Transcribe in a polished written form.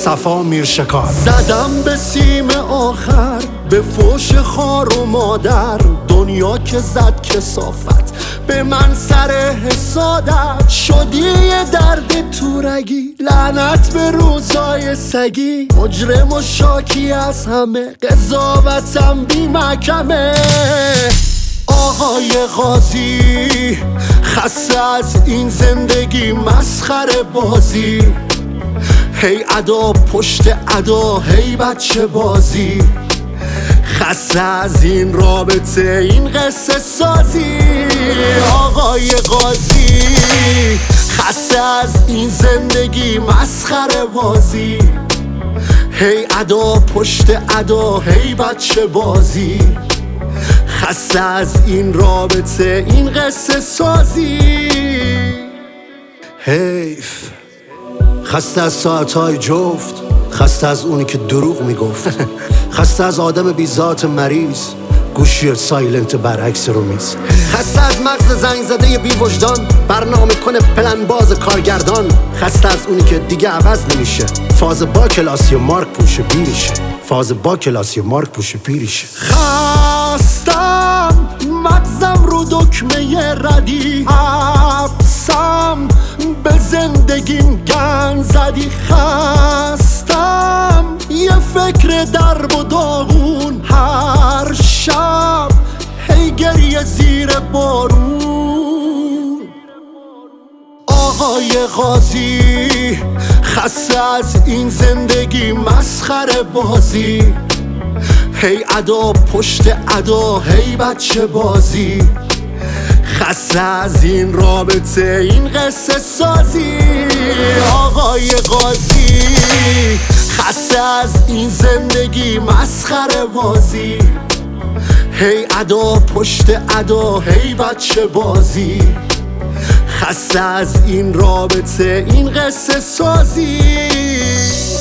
صفا میرشکار. زدم به سیم آخر، به فوش خار و مادر. دنیا که زد کثافت به من سر حسادت. شدی یه درد تورگی، لعنت به روزای سگی. مجرم و شاکی از همه، قضاوتم بی محکمه. آقای قاضی خسته از این زندگی مسخره بازی. هی ادا پشت ادا، هی بچه بازی. خسته از این رابطه، این قصه سازی. آقای قاضی خسته از این زندگی مسخره بازی. هی ادا پشت ادا، هی بچه بازی. خسته از این رابطه، این قصه سازی. حیف. خسته از ساعتهای جفت، خسته از اونی که دروغ میگفت. خسته از آدم بی ذات مریض، گوشی سایلنت برعکس رو میز. خسته از مغز زنگ زده بی وجدان، برنامه کنه پلن باز کارگردان. خسته از اونی که دیگه عوض نمیشه، فاز با کلاسی مارک پوشه پیریشه. فاز با کلاسی مارک پوشه پیریشه. خستم مغزم رو دکمه ردی. حبسم به زندگیم گن زدی. خستم یه فکر درب و داغون، هر شب هی گریه زیر بارون. آقای قاضی خسته از این زندگی مسخره بازی. هی ادا پشت ادا، هی بچه بازی. خسته از این رابطه، این قصه سازی. آقای قاضی خسته از این زندگی مسخره بازی. هی ادا پشت ادا، هی بچه بازی. خسته از این رابطه، این قصه سازی.